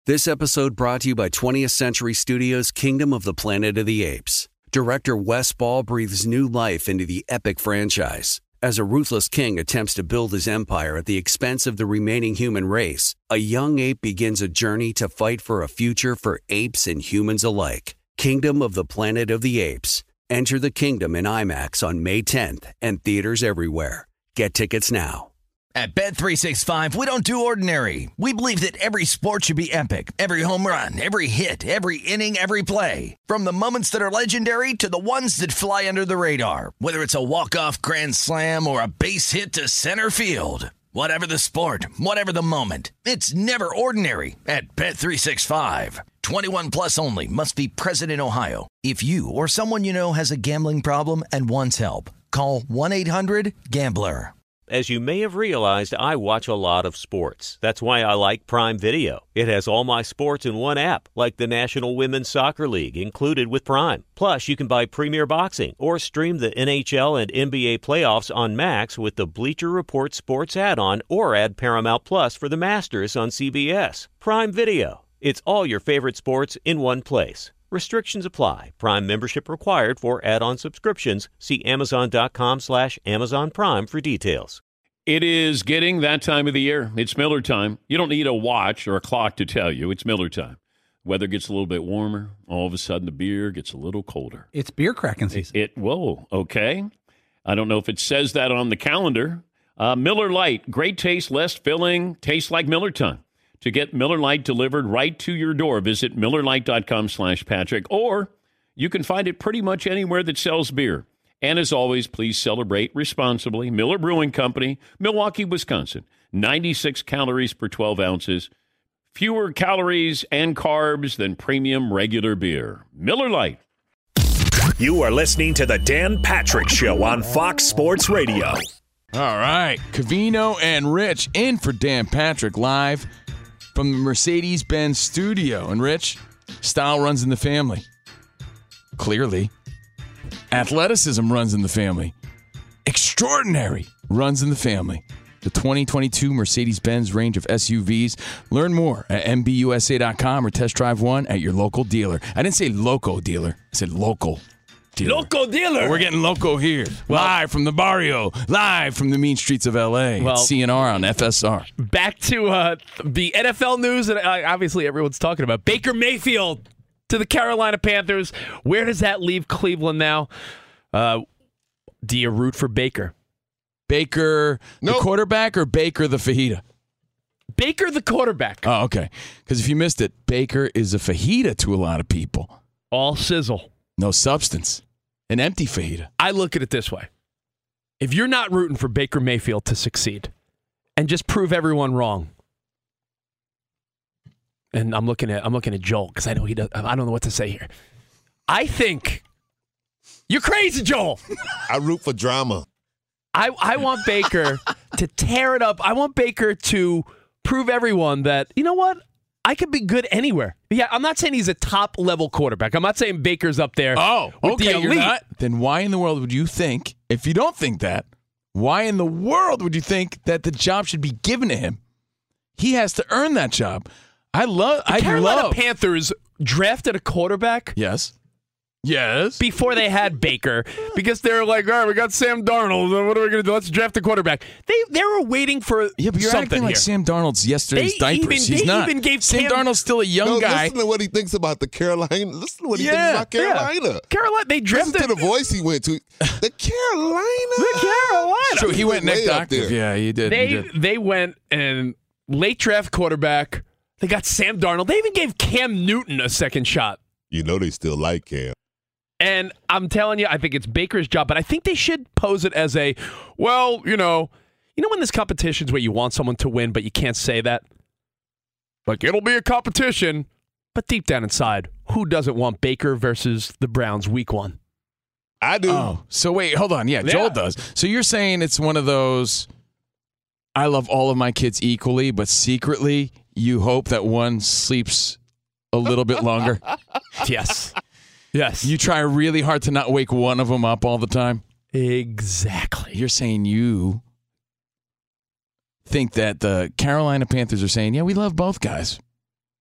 This episode brought to you by 20th Century Studios' Kingdom of the Planet of the Apes. Director Wes Ball breathes new life into the epic franchise. As a ruthless king attempts to build his empire at the expense of the remaining human race, a young ape begins a journey to fight for a future for apes and humans alike. Kingdom of the Planet of the Apes. Enter the kingdom in IMAX on May 10th and theaters everywhere. Get tickets now. At Bet365, we don't do ordinary. We believe that every sport should be epic. Every home run, every hit, every inning, every play. From the moments that are legendary to the ones that fly under the radar. Whether it's a walk-off grand slam or a base hit to center field. Whatever the sport, whatever the moment. It's never ordinary at Bet365. 21 plus only. Must be present in Ohio. If you or someone you know has a gambling problem and wants help, call 1-800-GAMBLER. As you may have realized, I watch a lot of sports. That's why I like Prime Video. It has all my sports in one app, like the National Women's Soccer League, included with Prime. Plus, you can buy Premier Boxing or stream the NHL and NBA playoffs on Max with the Bleacher Report Sports add-on, or add Paramount Plus for the Masters on CBS. Prime Video. It's all your favorite sports in one place. Restrictions apply. Prime membership required for add-on subscriptions. See Amazon.com/Amazon Prime for details. It is getting that time of the year. It's Miller time. You don't need a watch or a clock to tell you. It's Miller time. Weather gets a little bit warmer. All of a sudden, the beer gets a little colder. It's beer cracking season. Whoa, okay. I don't know if it says that on the calendar. Miller Lite, great taste, less filling, tastes like Miller time. To get Miller Lite delivered right to your door, visit MillerLite.com/Patrick, or you can find it pretty much anywhere that sells beer. And as always, please celebrate responsibly. Miller Brewing Company, Milwaukee, Wisconsin. 96 calories per 12 ounces. Fewer calories and carbs than premium regular beer. Miller Lite. You are listening to the Dan Patrick Show on Fox Sports Radio. All right, Covino and Rich in for Dan Patrick live from the Mercedes-Benz studio. And Rich, style runs in the family. Clearly. Athleticism runs in the family. Extraordinary runs in the family. The 2022 Mercedes-Benz range of SUVs. Learn more at MBUSA.com or test drive one at your local dealer. I didn't say loco dealer. I said local dealer. Loco dealer. We're getting loco here. Live from the barrio. Live from the mean streets of L.A. It's CNR on FSR. Back to the NFL news that obviously everyone's talking about. Baker Mayfield to the Carolina Panthers. Where does that leave Cleveland now? Do you root for Baker? Baker the quarterback or Baker the fajita? Baker the quarterback. Oh, okay. Because if you missed it, Baker is a fajita to a lot of people. All sizzle. No substance. An empty fajita. I look at it this way. If you're not rooting for Baker Mayfield to succeed and just prove everyone wrong, and I'm looking at Joel because I know he does. I don't know what to say here. I think you're crazy, Joel. I root for drama. I want Baker to tear it up. I want Baker to prove everyone that, you know what? I could be good anywhere. Yeah, I'm not saying he's a top-level quarterback. I'm not saying Baker's up there with the elite. You're not? Then why in the world would you think, if you don't think that, why in the world would you think that the job should be given to him? He has to earn that job. The Carolina Panthers drafted a quarterback. Yes. Before they had Baker, because they're like, all right, we got Sam Darnold. What are we going to do? Let's draft a quarterback. They were waiting for but you're something acting like here. Sam Darnold's yesterday's diapers. He's not. Even gave Sam Darnold's still a young guy. Listen to what he thinks about the Carolina. Listen to what he thinks about Carolina. Yeah. Carolina, they drafted. Listen to the voice he went to. The Carolina. True, he went neck doctor. Yeah, he did. They went and late draft quarterback. They got Sam Darnold. They even gave Cam Newton a second shot. You know they still like Cam. And I'm telling you, I think it's Baker's job, but I think they should pose it as a, well, you know when there's competitions where you want someone to win, but you can't say that? Like, it'll be a competition, but deep down inside, who doesn't want Baker versus the Browns week 1? I do. Oh, so wait, hold on. Yeah, Joel does. So you're saying it's one of those, I love all of my kids equally, but secretly you hope that one sleeps a little bit longer? Yes. You try really hard to not wake one of them up all the time? Exactly. You're saying you think that the Carolina Panthers are saying, yeah, we love both guys.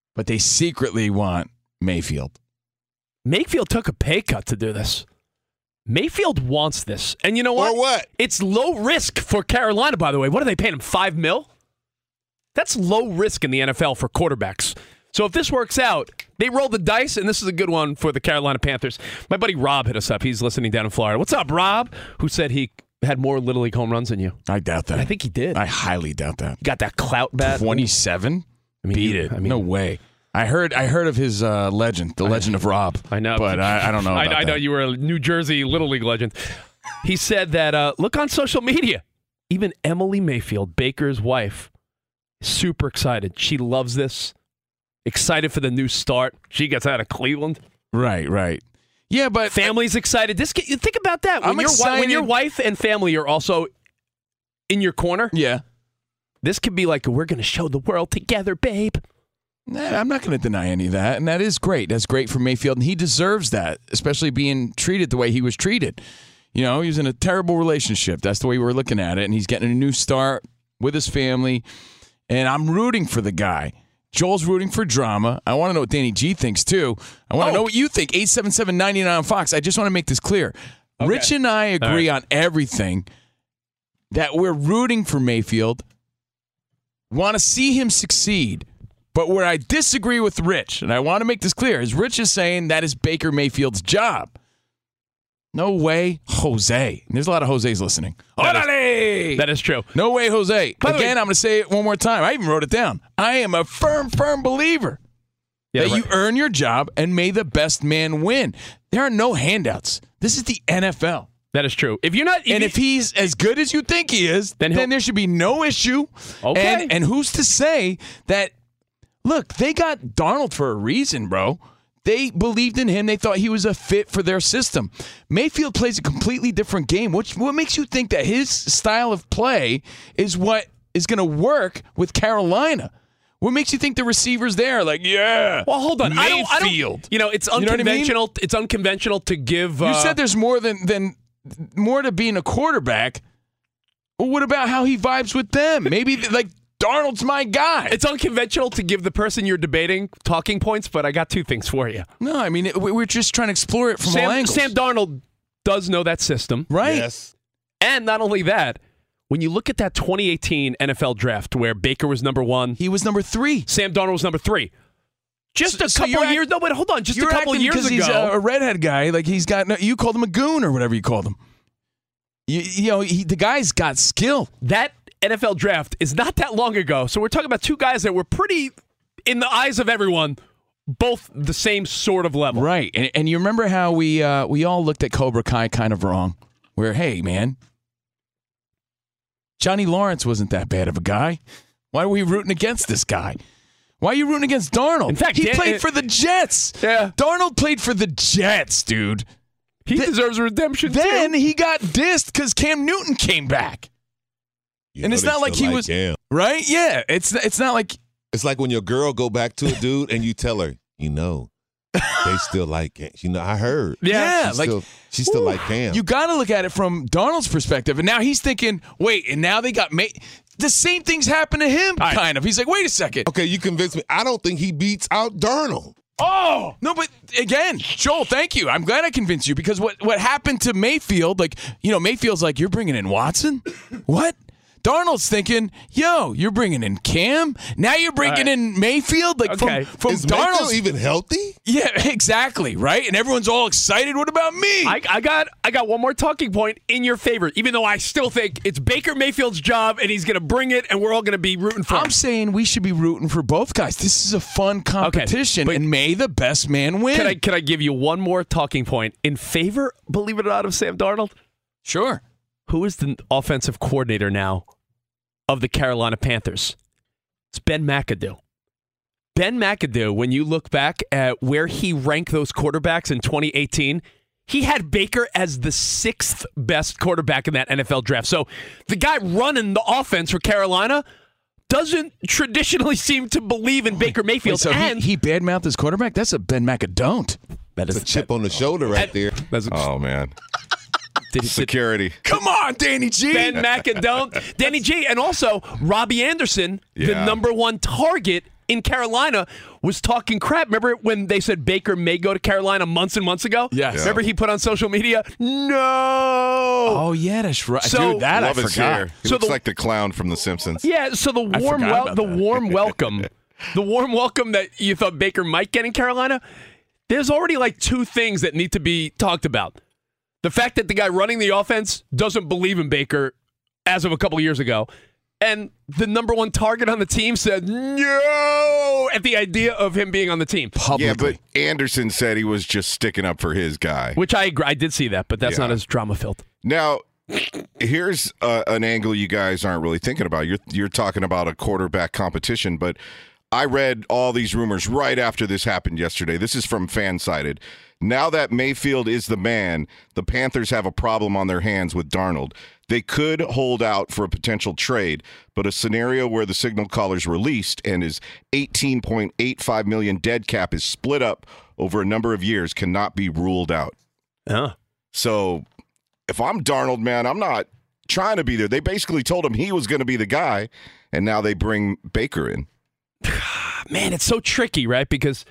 but they secretly want Mayfield. Mayfield took a pay cut to do this. Mayfield wants this. And you know what? Or what? It's low risk for Carolina, by the way. What are they paying him, $5 million? That's low risk in the NFL for quarterbacks. So if this works out, they roll the dice, and this is a good one for the Carolina Panthers. My buddy Rob hit us up. He's listening down in Florida. What's up, Rob? Who said he had more Little League home runs than you? I doubt that. I think he did. I highly doubt that. He got that clout bat. 27? Beat it. No way. I heard of his legend, the legend of Rob. I know. But I don't know about I know you were a New Jersey Little League legend. He said that, look on social media. Even Emily Mayfield, Baker's wife, super excited. She loves this. Excited for the new start. She gets out of Cleveland. Right. Yeah, but family's excited. Think about that. I'm excited. When your wife and family are also in your corner. Yeah. This could be like, we're going to show the world together, babe. Nah, I'm not going to deny any of that, and that is great. That's great for Mayfield, and he deserves that, especially being treated the way he was treated. You know, he was in a terrible relationship. That's the way we're looking at it, and he's getting a new start with his family, and I'm rooting for the guy. Joel's rooting for drama. I want to know what Danny G thinks, too. I want to know what you think. 877-99 on Fox. I just want to make this clear. Okay. Rich and I agree on everything, that we're rooting for Mayfield, want to see him succeed. But where I disagree with Rich, and I want to make this clear, is Rich is saying that is Baker Mayfield's job. No way, Jose. And there's a lot of Jose's listening. That is true. No way, Jose. Again, I'm going to say it one more time. I even wrote it down. I am a firm believer that you earn your job and may the best man win. There are no handouts. This is the NFL. That is true. If he's as good as you think he is, then there should be no issue. Okay. And who's to say that? Look, they got Darnold for a reason, bro. They believed in him. They thought he was a fit for their system. Mayfield plays a completely different game. What makes you think that his style of play is what is going to work with Carolina? What makes you think the receivers there are well, hold on. Mayfield. It's unconventional. You know what I mean? It's unconventional to give. You said there's more more to being a quarterback. Well, what about how he vibes with them? Maybe Darnold's my guy. It's unconventional to give the person you're debating talking points, but I got two things for you. No, I mean, we're just trying to explore it from all angles. Sam Darnold does know that system. Right. Yes. And not only that, when you look at that 2018 NFL draft where Baker was number 1. He was number 3. Sam Darnold was number 3. Just a couple years. No, wait, hold on. Just a couple years ago. He's a redhead guy. You called him a goon or whatever you called him. The guy's got skill. That NFL draft is not that long ago. So we're talking about two guys that were pretty, in the eyes of everyone, both the same sort of level. Right. And you remember how we all looked at Cobra Kai kind of wrong? Where, hey, man, Johnny Lawrence wasn't that bad of a guy. Why are we rooting against this guy? Why are you rooting against Darnold? In fact, he played for the Jets. Yeah. Darnold played for the Jets, dude. He deserves redemption, then too. He got dissed because Cam Newton came back. And it's not like he was Cam. Right? Yeah. It's not like it's like when your girl go back to a dude and you tell her, they still like Cam. I heard. Yeah. She still like Cam. You got to look at it from Darnold's perspective. And now he's thinking, wait, and now they got the same things happen to him, kind of. He's like, wait a second. Okay, you convinced me. I don't think he beats out Darnold. Oh! No, but again, Joel, thank you. I'm glad I convinced you because what happened to Mayfield, Mayfield's like, you're bringing in Watson? What? Darnold's thinking, you're bringing in Cam. Now you're bringing in Mayfield. From Is Darnold Mayfield even healthy? Yeah, exactly. Right, and everyone's all excited. What about me? I got one more talking point in your favor. Even though I still think it's Baker Mayfield's job and he's going to bring it, and we're all going to be rooting for him. I'm saying we should be rooting for both guys. This is a fun competition, and may the best man win. Can I give you one more talking point in favor? Believe it or not, of Sam Darnold. Sure. Who is the offensive coordinator now of the Carolina Panthers? It's Ben McAdoo. Ben McAdoo, when you look back at where he ranked those quarterbacks in 2018, he had Baker as the 6th best quarterback in that NFL draft. So the guy running the offense for Carolina doesn't traditionally seem to believe in Baker Mayfield. Wait, so he badmouthed his quarterback? That's a Ben McAdoo. That's a chip on the shoulder right there. Oh, man. Security. Come on, Danny G. Ben McAdoo. Danny G. And also Robbie Anderson, the number 1 target in Carolina, was talking crap. Remember when they said Baker may go to Carolina months and months ago? Yes. Yeah. Remember he put on social media, no. Oh, yeah, that's right. So, dude, that Love I his forgot. hair. He looks like the clown from The Simpsons. Yeah, so the warm welcome, the warm welcome that you thought Baker might get in Carolina, there's already like two things that need to be talked about. The fact that the guy running the offense doesn't believe in Baker as of a couple of years ago, and the number one target on the team said no at the idea of him being on the team. Publicly. Yeah, but Anderson said he was just sticking up for his guy. Which I agree. I did see that, but that's not as drama-filled. Now, here's an angle you guys aren't really thinking about. You're talking about a quarterback competition, but I read all these rumors right after this happened yesterday. This is from Fansided. Now that Mayfield is the man, the Panthers have a problem on their hands with Darnold. They could hold out for a potential trade, but a scenario where the signal caller's released and his $18.85 million dead cap is split up over a number of years cannot be ruled out. So if I'm Darnold, man, I'm not trying to be there. They basically told him he was going to be the guy, and now they bring Baker in. Man, it's so tricky, right? Because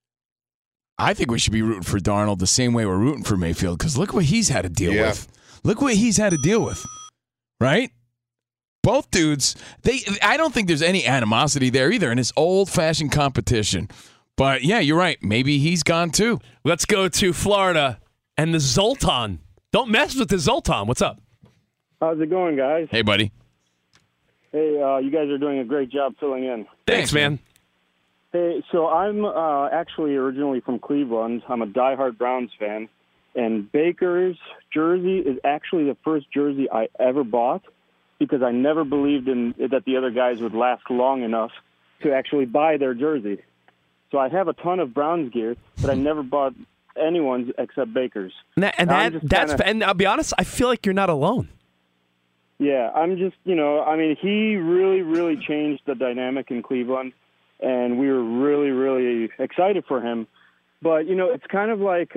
I think we should be rooting for Darnold the same way we're rooting for Mayfield, because look what he's had to deal with. Look what he's had to deal with, right? Both dudes, I don't think there's any animosity there either in this old-fashioned competition. But, yeah, you're right. Maybe he's gone too. Let's go to Florida and the Zoltan. Don't mess with the Zoltan. What's up? How's it going, guys? Hey, buddy. Hey, you guys are doing a great job filling in. Thanks, man. Hey, so I'm actually originally from Cleveland. I'm a diehard Browns fan. And Baker's jersey is actually the first jersey I ever bought because I never believed that the other guys would last long enough to actually buy their jersey. So I have a ton of Browns gear, but I never bought anyone's except Baker's. And I'll be honest, I feel like you're not alone. Yeah, I'm just, he really, really changed the dynamic in Cleveland, and we were really, really excited for him. But, it's kind of like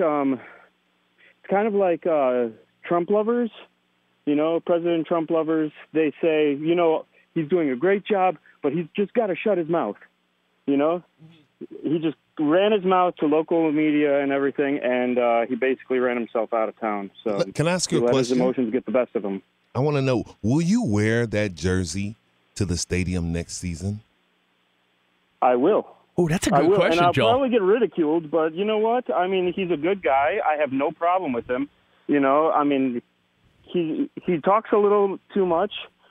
Trump lovers, President Trump lovers. They say, he's doing a great job, but he's just got to shut his mouth. He just ran his mouth to local media and everything, and he basically ran himself out of town. So can I ask you a let question? his emotions get the best of him. I want to know, will you wear that jersey to the stadium next season? I will. Oh, that's a good question, and I'll Joel. probably get ridiculed, but you know what? I mean, he's a good guy. I have no problem with him. He talks a little too much.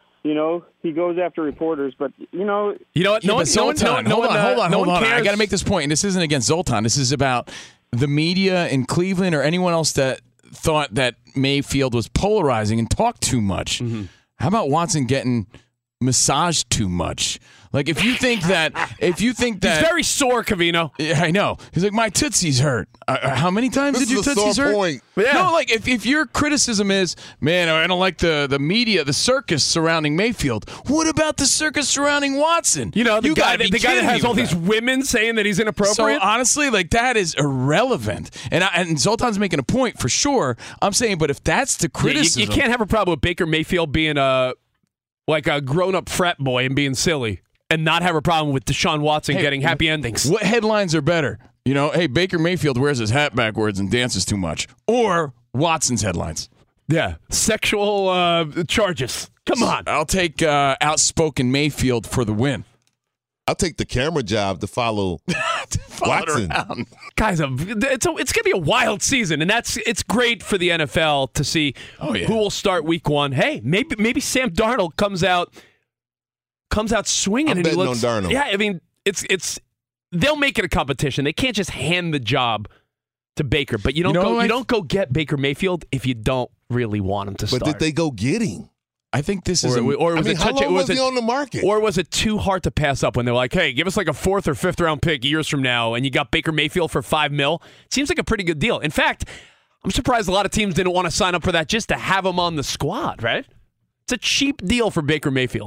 He goes after reporters, but You know what? Yeah, Zoltan, hold on. I cares. got to make this point, and this isn't against Zoltan. This is about the media in Cleveland or anyone else that thought that Mayfield was polarizing and talked too much. Mm-hmm. How about Watson getting massaged too much? Like, if you think that he's very sore, Covino. Yeah, I know. He's like, my tootsie's hurt. How many times did your tootsies hurt? Point. Yeah. No, like if your criticism is, man, I don't like the media, the circus surrounding Mayfield. What about the circus surrounding Watson? The guy that has all these women saying that he's inappropriate. So honestly, like that is irrelevant. And Zoltan's making a point for sure. I'm saying, but if that's the criticism, you can't have a problem with Baker Mayfield being a grown-up frat boy and being silly, and not have a problem with Deshaun Watson getting happy endings. What headlines are better? Hey, Baker Mayfield wears his hat backwards and dances too much. Or Watson's headlines. Yeah. Sexual charges. Come on. I'll take outspoken Mayfield for the win. I'll take the camera job to follow Watson. Guys, it's going to be a wild season, and it's great for the NFL to see who will start week one. Hey, maybe Sam Darnold comes out swinging. I'm and betting he looks, on Darnold. Yeah, I mean, it's they'll make it a competition. They can't just hand the job to Baker, but you don't go get Baker Mayfield if you don't really want him to start. But did they go get him? I think this is how long was he on the market? Or was it too hard to pass up when they're like, hey, give us like a 4th or 5th round pick years from now, and you got Baker Mayfield for $5 million? Seems like a pretty good deal. In fact, I'm surprised a lot of teams didn't want to sign up for that just to have him on the squad, right? It's a cheap deal for Baker Mayfield.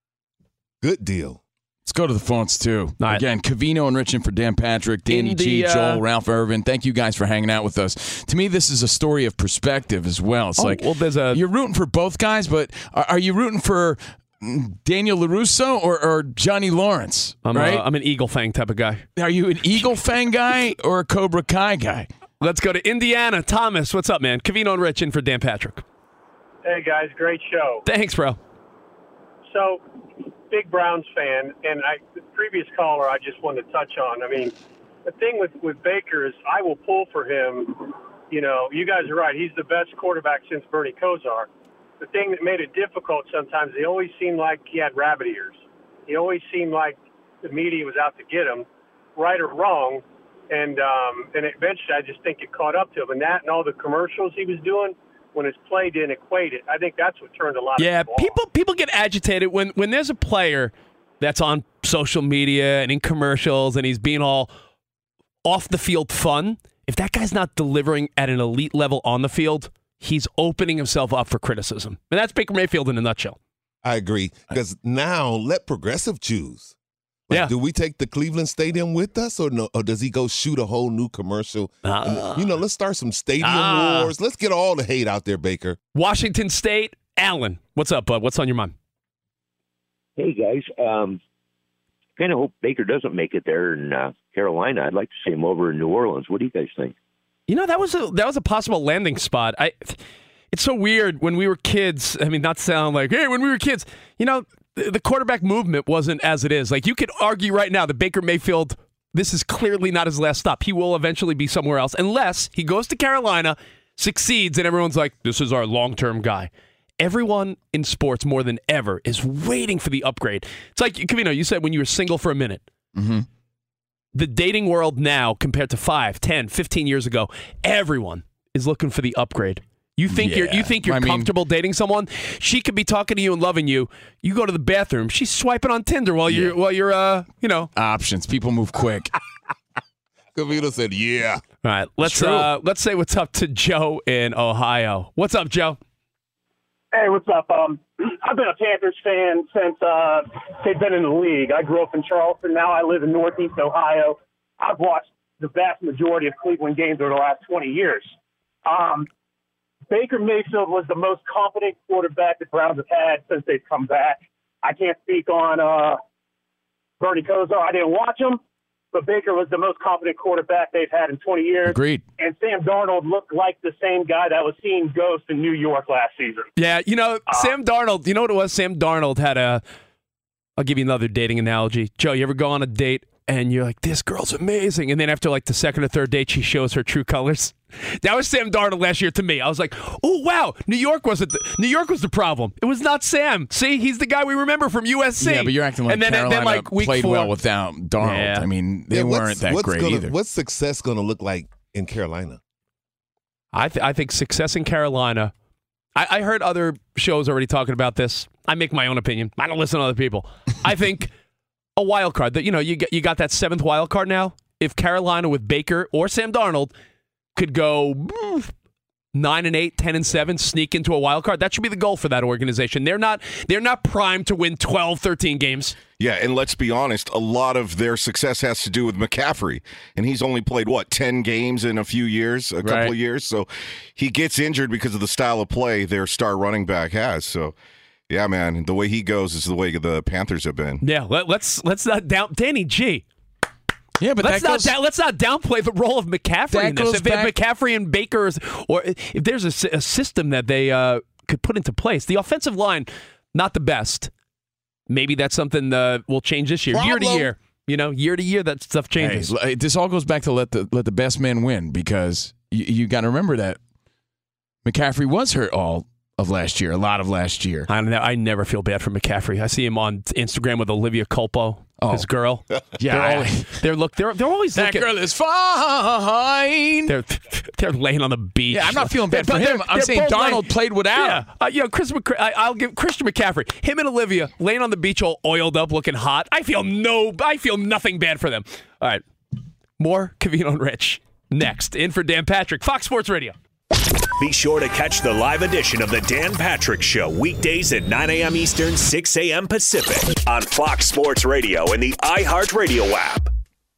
Good deal. Let's go to the phones, too. Right. Again, Covino and Rich in for Dan Patrick, Danny G, Joel, Ralph Irvin. Thank you guys for hanging out with us. To me, this is a story of perspective as well. It's you're rooting for both guys, but are you rooting for Daniel LaRusso or Johnny Lawrence, right? I'm an Eagle Fang type of guy. Are you an Eagle Fang guy or a Cobra Kai guy? Let's go to Indiana. Thomas, what's up, man? Covino and Rich in for Dan Patrick. Hey, guys. Great show. Thanks, bro. So, big Browns fan, and the previous caller I just wanted to touch on. I mean, the thing with Baker is I will pull for him. You know, you guys are right. He's the best quarterback since Bernie Kosar. The thing that made it difficult sometimes, he always seemed like he had rabbit ears. He always seemed like the media was out to get him, right or wrong. And eventually I just think it caught up to him. And that and all the commercials he was doing when his play didn't equate it, I think that's what turned a lot of people off. People get agitated when there's a player that's on social media and in commercials and he's being all off the field fun. If that guy's not delivering at an elite level on the field, he's opening himself up for criticism. And that's Baker Mayfield in a nutshell. I agree. Because now let Progressive choose. Do we take the Cleveland Stadium with us or no? Or does he go shoot a whole new commercial? Let's start some stadium wars. Let's get all the hate out there, Baker. Washington State, Allen. What's up, bud? What's on your mind? Hey, guys. Kind of hope Baker doesn't make it there in Carolina. I'd like to see him over in New Orleans. What do you guys think? You know, that was a possible landing spot. It's so weird when we were kids. I mean, not to sound like, hey, when we were kids, you know, the quarterback movement wasn't as it is. Like, you could argue right now that Baker Mayfield, this is clearly not his last stop. He will eventually be somewhere else unless he goes to Carolina, succeeds, and everyone's like, this is our long-term guy. Everyone in sports more than ever is waiting for the upgrade. It's like, Covino, you said when you were single for a minute. Mm-hmm. The dating world now compared to 5, 10, 15 years ago, everyone is looking for the upgrade. You think you're comfortable dating someone? She could be talking to you and loving you. You go to the bathroom, she's swiping on Tinder while you're options. People move quick. Covino said, "Yeah." All right, let's say what's up to Joe in Ohio. What's up, Joe? Hey, what's up? I've been a Panthers fan since they've been in the league. I grew up in Charleston. Now I live in Northeast Ohio. I've watched the vast majority of Cleveland games over the last 20 years. Baker Mayfield was the most competent quarterback the Browns have had since they've come back. I can't speak on Bernie Kosar. I didn't watch him, but Baker was the most competent quarterback they've had in 20 years. Agreed. And Sam Darnold looked like the same guy that was seeing ghosts in New York last season. Yeah, Sam Darnold, you know what it was? Sam Darnold had I'll give you another dating analogy. Joe, you ever go on a date and you're like, this girl's amazing, and then after like the second or third date, she shows her true colors? That was Sam Darnold last year to me. I was like, oh, wow, New York was the problem. It was not Sam. See, he's the guy we remember from USC. Yeah, but you're acting like Carolina played well without Darnold. Yeah. I mean, they weren't that great either. What's success going to look like in Carolina? I think success in Carolina, I heard other shows already talking about this. I make my own opinion. I don't listen to other people. I think a wild card, that you got that 7th wild card now. If Carolina with Baker or Sam Darnold could go 9-8, 10-7, sneak into a wild card, that should be the goal for that organization. They're not primed to win 12, 13 games. Yeah, and let's be honest, a lot of their success has to do with McCaffrey, and he's only played 10 games in a couple of years. So he gets injured because of the style of play their star running back has. So yeah, man, the way he goes is the way the Panthers have been. Yeah, let's not doubt Danny G. Yeah, but let's not downplay the role of McCaffrey in this. If McCaffrey and Baker, or if there's a system that they could put into place, the offensive line not the best. Maybe that's something will change this year, year to year. Year to year, that stuff changes. Hey, this all goes back to let the best man win, because you got to remember that McCaffrey was hurt all of last year, a lot of last year. I never feel bad for McCaffrey. I see him on Instagram with Olivia Culpo, his girl. Yeah, they're always that looking. Girl is fine. They're laying on the beach. Yeah, I'm not feeling bad for him. I'm saying Darnold played without. Yeah, I'll give Christian McCaffrey, him and Olivia laying on the beach, all oiled up, looking hot. I feel nothing bad for them. All right, more Covino and Rich next. In for Dan Patrick, Fox Sports Radio. Be sure to catch the live edition of the Dan Patrick Show weekdays at 9 a.m. Eastern, 6 a.m. Pacific on Fox Sports Radio and the iHeartRadio app.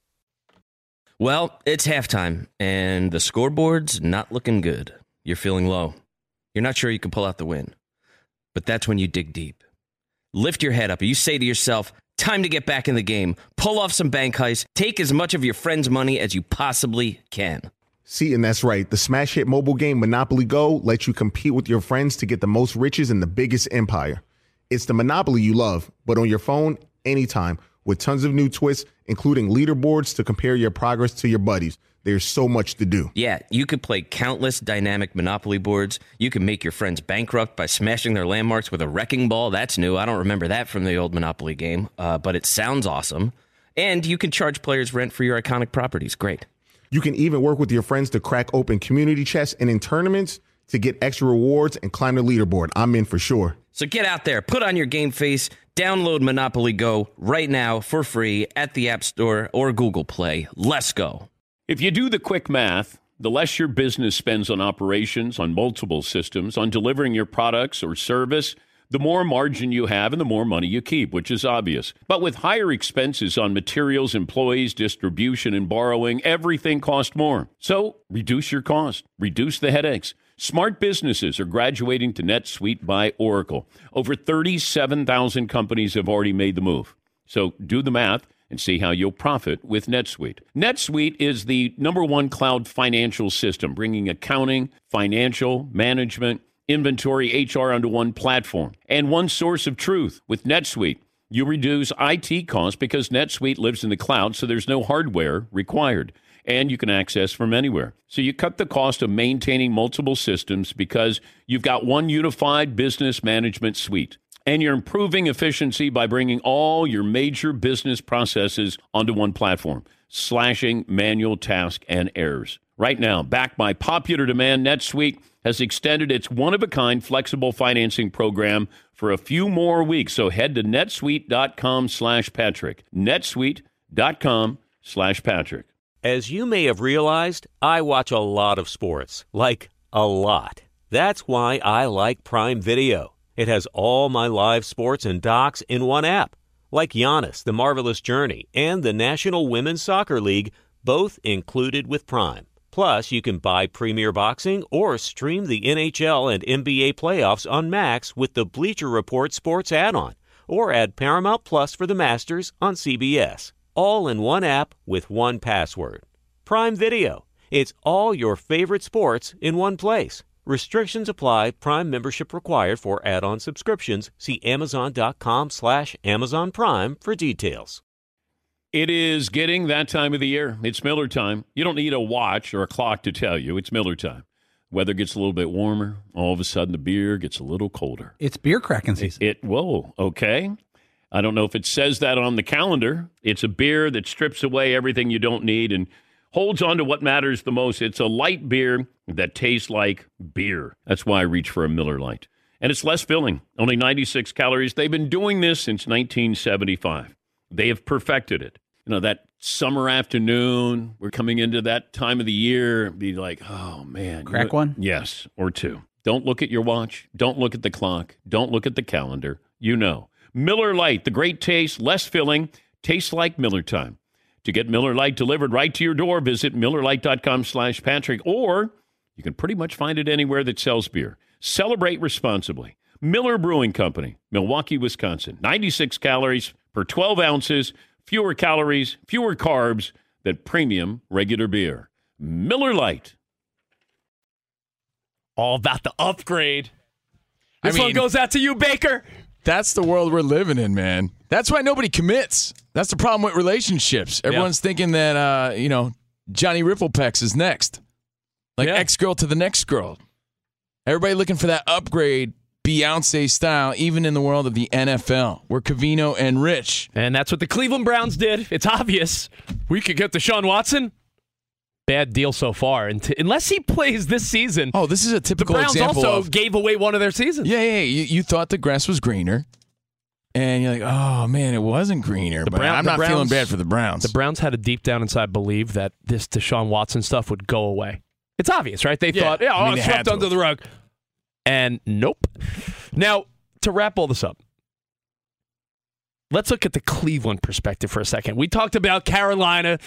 Well, it's halftime, and the scoreboard's not looking good. You're feeling low. You're not sure you can pull out the win. But that's when you dig deep. lift your head up and you say to yourself, time to get back in the game, pull off some bank heists, take as much of your friend's money as you possibly can. See, and that's right. The smash hit mobile game Monopoly Go lets you compete with your friends to get the most riches in the biggest empire. It's the Monopoly you love, but on your phone, anytime, with tons of new twists, including leaderboards to compare your progress to your buddies. There's so much to do. Yeah, you could play countless dynamic Monopoly boards. You can make your friends bankrupt by smashing their landmarks with a wrecking ball. That's new. I don't remember that from the old Monopoly game, but it sounds awesome. And you can charge players rent for your iconic properties. Great. You can even work with your friends to crack open community chests and in tournaments to get extra rewards and climb the leaderboard. I'm in for sure. So get out there, put on your game face, download Monopoly Go right now for free at the App Store or Google Play. Let's go. If you do the quick math, the less your business spends on operations, on multiple systems, on delivering your products or service, the more margin you have and the more money you keep, which is obvious. But with higher expenses on materials, employees, distribution, and borrowing, everything costs more. So reduce your cost, reduce the headaches. Smart businesses are graduating to NetSuite by Oracle. Over 37,000 companies have already made the move. So do the math and see how you'll profit with NetSuite. NetSuite is the #1 cloud financial system, bringing accounting, financial, management, inventory, HR onto one platform and one source of truth. With NetSuite, you reduce IT costs because NetSuite lives in the cloud, so there's no hardware required, and you can access from anywhere. So you cut the cost of maintaining multiple systems because you've got one unified business management suite. And you're improving efficiency by bringing all your major business processes onto one platform, slashing manual tasks and errors. Right now, backed by popular demand, NetSuite has extended its one-of-a-kind flexible financing program for a few more weeks. So head to netsuite.com/Patrick. netsuite.com/Patrick. As you may have realized, I watch a lot of sports, like a lot. That's why I like Prime Video. It has all my live sports and docs in one app, like Giannis, The Marvelous Journey, and the National Women's Soccer League, both included with Prime. Plus, you can buy Premier Boxing or stream the NHL and NBA playoffs on Max with the Bleacher Report Sports add-on, or add Paramount Plus for the Masters on CBS. All in one app with one password. Prime Video. It's all your favorite sports in one place. Restrictions apply. Prime membership required for add-on subscriptions. See Amazon.com/Amazon Prime for details. It is getting that time of the year. It's Miller time. You don't need a watch or a clock to tell you. It's Miller time. Weather gets a little bit warmer. All of a sudden, the beer gets a little colder. It's beer cracking season. Whoa, okay. I don't know if it says that on the calendar. It's a beer that strips away everything you don't need and holds on to what matters the most. It's a light beer that tastes like beer. That's why I reach for a Miller Lite. And it's less filling, only 96 calories. They've been doing this since 1975. They have perfected it. You know, that summer afternoon, we're coming into that time of the year, be like, oh, man. Crack one? Yes, or two. Don't look at your watch. Don't look at the clock. Don't look at the calendar. You know. Miller Lite, the great taste, less filling, tastes like Miller time. To get Miller Lite delivered right to your door, visit MillerLite.com/Patrick, or you can pretty much find it anywhere that sells beer. Celebrate responsibly. Miller Brewing Company, Milwaukee, Wisconsin. 96 calories per 12 ounces, fewer calories, fewer carbs than premium regular beer. Miller Lite. All about the upgrade. This one goes out to you, Baker. That's the world we're living in, man. That's why nobody commits. That's the problem with relationships. Everyone's thinking that, Johnny Ripplepex is next. Like ex-girl to the next girl. Everybody looking for that upgrade, Beyonce style, even in the world of the NFL. We're Covino and Rich. And that's what the Cleveland Browns did. It's obvious. We could get Deshaun Watson. Bad deal so far. Unless he plays this season. Oh, this is a typical example. The Browns also gave away one of their seasons. Yeah. You thought the grass was greener. And you're like, oh, man, it wasn't greener. But I'm not feeling bad for the Browns. The Browns had a deep down inside belief that this Deshaun Watson stuff would go away. It's obvious, right? They thought, it's swept under the rug. And nope. Now, to wrap all this up, let's look at the Cleveland perspective for a second. We talked about Carolina.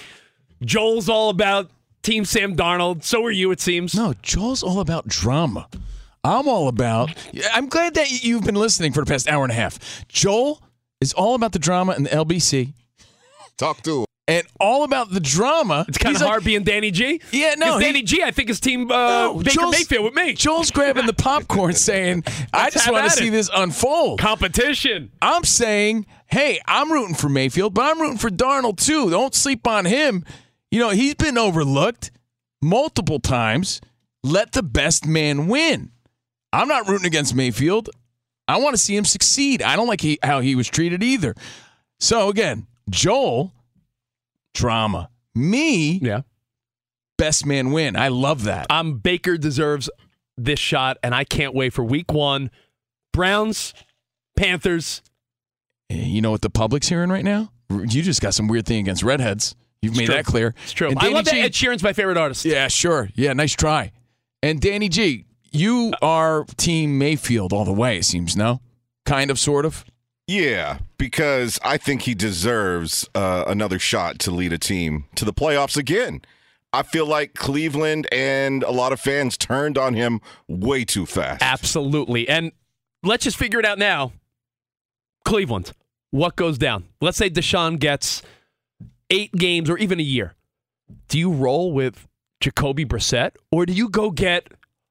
Joel's all about Team Sam Darnold. So are you, it seems. No, Joel's all about drama. I'm all about. I'm glad that you've been listening for the past hour and a half. Joel is all about the drama in the LBC. Talk to him. And all about the drama. It's kind of hard being Danny G. Yeah, no. Danny G, I think, is team Baker Mayfield with me. Joel's grabbing the popcorn saying, I just want to see this unfold. Competition. I'm saying, hey, I'm rooting for Mayfield, but I'm rooting for Darnold too. Don't sleep on him. He's been overlooked multiple times. Let the best man win. I'm not rooting against Mayfield. I want to see him succeed. I don't like how he was treated either. So, again, Joel... drama. Me, best man win. I love that. Baker deserves this shot, and I can't wait for week 1. Browns, Panthers. You know what the public's hearing right now? You just got some weird thing against redheads. You've made that clear. It's true. I love that Ed Sheeran's my favorite artist. Yeah, sure. Yeah, nice try. And Danny G, you are team Mayfield all the way, it seems, no? Kind of, sort of? Yeah, because I think he deserves another shot to lead a team to the playoffs again. I feel like Cleveland and a lot of fans turned on him way too fast. Absolutely. And let's just figure it out now. Cleveland, what goes down? Let's say Deshaun gets 8 games or even a year. Do you roll with Jacoby Brissett, or do you go get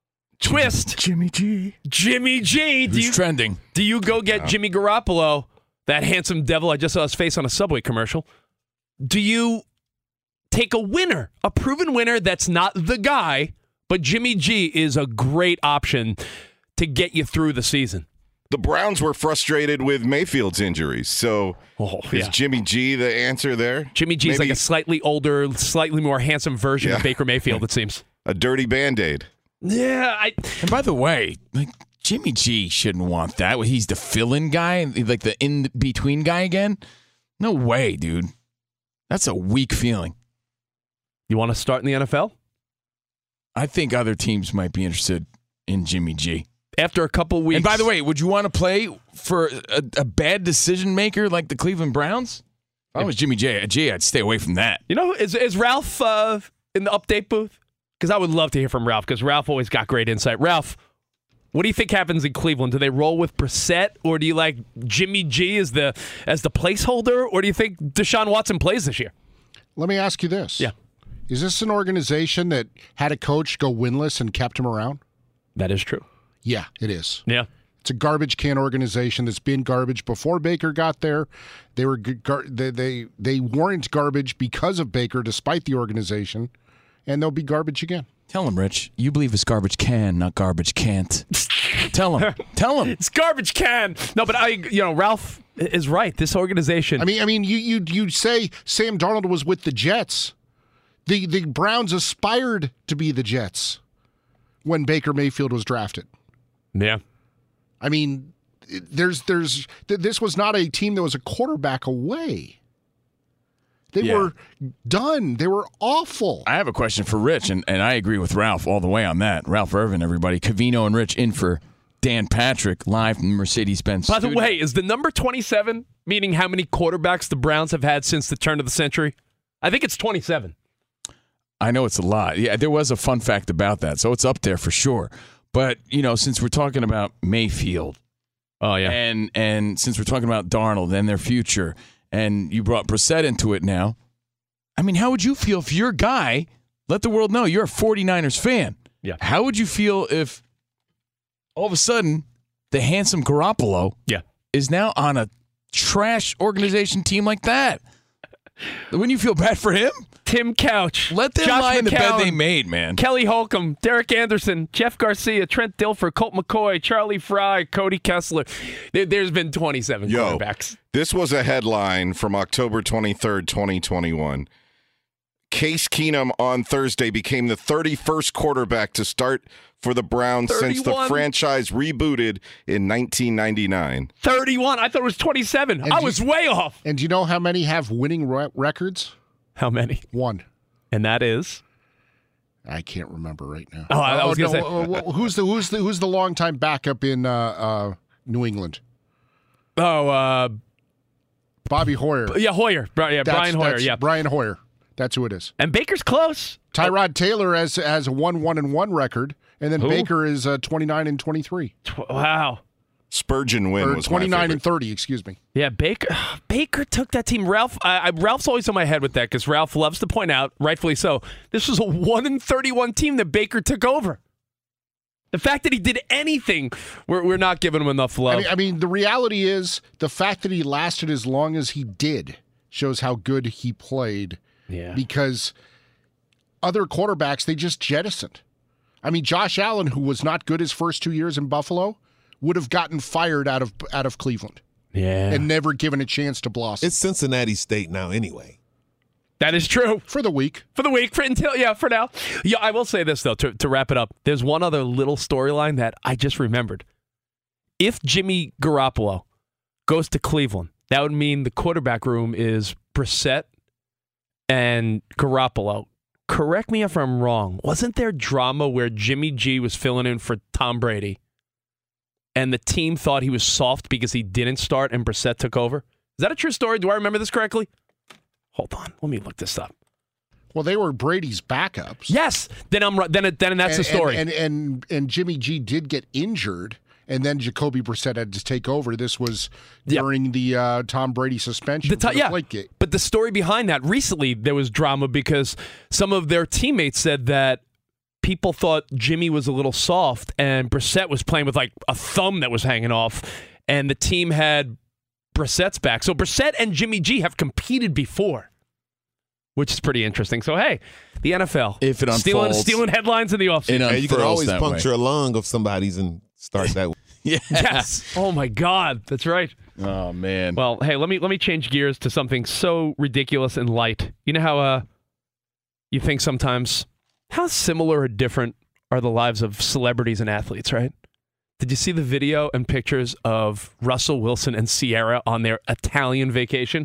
Jimmy G? Who's trending? Do you go get Jimmy Garoppolo, that handsome devil? I just saw his face on a Subway commercial. Do you take a winner, a proven winner that's not the guy, but Jimmy G is a great option to get you through the season? The Browns were frustrated with Mayfield's injuries, so is Jimmy G the answer there? Jimmy G is like a slightly older, slightly more handsome version of Baker Mayfield, it seems. A dirty Band-Aid. Yeah. And by the way, Jimmy G shouldn't want that. He's the fill-in guy, like the in-between guy again? No way, dude. That's a weak feeling. You want to start in the NFL? I think other teams might be interested in Jimmy G. After a couple weeks. And by the way, would you want to play for a bad decision maker like the Cleveland Browns? If I was Jimmy G, I'd stay away from that. Is Ralph in the update booth? Because I would love to hear from Ralph, because Ralph always got great insight. Ralph, what do you think happens in Cleveland? Do they roll with Brissett, or do you like Jimmy G as the placeholder, or do you think Deshaun Watson plays this year? Let me ask you this. Yeah. Is this an organization that had a coach go winless and kept him around? That is true. Yeah, it is. Yeah. It's a garbage can organization that's been garbage before Baker got there. They weren't garbage because of Baker, despite the organization. And they'll be garbage again. Tell him, Rich. You believe it's garbage can, not garbage can't. Tell him. It's garbage can. No, but Ralph is right. This organization. I mean, you say Sam Darnold was with the Jets. The Browns aspired to be the Jets when Baker Mayfield was drafted. Yeah. I mean, this was not a team that was a quarterback away. They were done. They were awful. I have a question for Rich, and I agree with Ralph all the way on that. Ralph Irvin, everybody. Covino and Rich in for Dan Patrick, live from the Mercedes-Benz By studio. the way, is the number 27 meaning how many quarterbacks the Browns have had since the turn of the century? I think it's 27. I know it's a lot. Yeah, there was a fun fact about that, so it's up there for sure. But, since we're talking about Mayfield, and since we're talking about Darnold and their future, and you brought Brissett into it now, I mean, how would you feel if your guy, let the world know you're a 49ers fan? Yeah. How would you feel if all of a sudden the handsome Garoppolo is now on a trash organization team like that? Wouldn't you feel bad for him? Tim Couch. Let them Josh lie in the bed McCown, they made, man. Kelly Holcomb, Derek Anderson, Jeff Garcia, Trent Dilfer, Colt McCoy, Charlie Fry, Cody Kessler. There's been 27 quarterbacks. This was a headline from October 23rd, 2021. Case Keenum on Thursday became the 31st quarterback to start for the Browns 31? since the franchise rebooted in 1999. 31. I thought it was 27. I was way off. And do you know how many have winning records? How many? 1. And that is? I can't remember right now. Oh, I was going to say. Who's the longtime backup in New England? Oh, Bobby Hoyer. Yeah, Hoyer. Brian Hoyer. Yeah, Brian Hoyer. That's who it is. And Baker's close. Tyrod Taylor has a 1-1-1 record, and then Who? Baker is 29-23. Wow. Spurgeon win Or was my favorite. 29-30, excuse me. Yeah, Baker took that team. Ralph's always on my head with that because Ralph loves to point out, rightfully so, this was a 1-31 team that Baker took over. The fact that he did anything, we're not giving him enough love. I mean, the reality is the fact that he lasted as long as he did shows how good he played. Yeah. Because other quarterbacks, they just jettisoned. I mean, Josh Allen, who was not good his first 2 years in Buffalo, would have gotten fired out of Cleveland. Yeah. And never given a chance to blossom. It's Cincinnati State now anyway. That is true. For the week. For now. Yeah, I will say this, though, to wrap it up. There's one other little storyline that I just remembered. If Jimmy Garoppolo goes to Cleveland, that would mean the quarterback room is Brissett and Garoppolo. Correct me if I'm wrong. Wasn't there drama where Jimmy G was filling in for Tom Brady and the team thought he was soft because he didn't start and Brissett took over? Is that a true story? Do I remember this correctly? Hold on. Let me look this up. Well, they were Brady's backups. Yes. Then I'm right. Then that's the story. And Jimmy G did get injured, and then Jacoby Brissett had to take over. This was during the Tom Brady suspension for the Deflategate. But the story behind that, recently there was drama because some of their teammates said that people thought Jimmy was a little soft and Brissett was playing with like a thumb that was hanging off, and the team had Brissett's back. So Brissett and Jimmy G have competed before, which is pretty interesting. So, hey, the NFL. If it unfolds. Stealing headlines in the offseason. Hey, you can always puncture a lung of somebody's and start that way. Yes. Oh, my God. That's right. Oh, man. Well, hey, let me change gears to something so ridiculous and light. You know how you think sometimes, how similar or different are the lives of celebrities and athletes, right? Did you see the video and pictures of Russell Wilson and Ciara on their Italian vacation?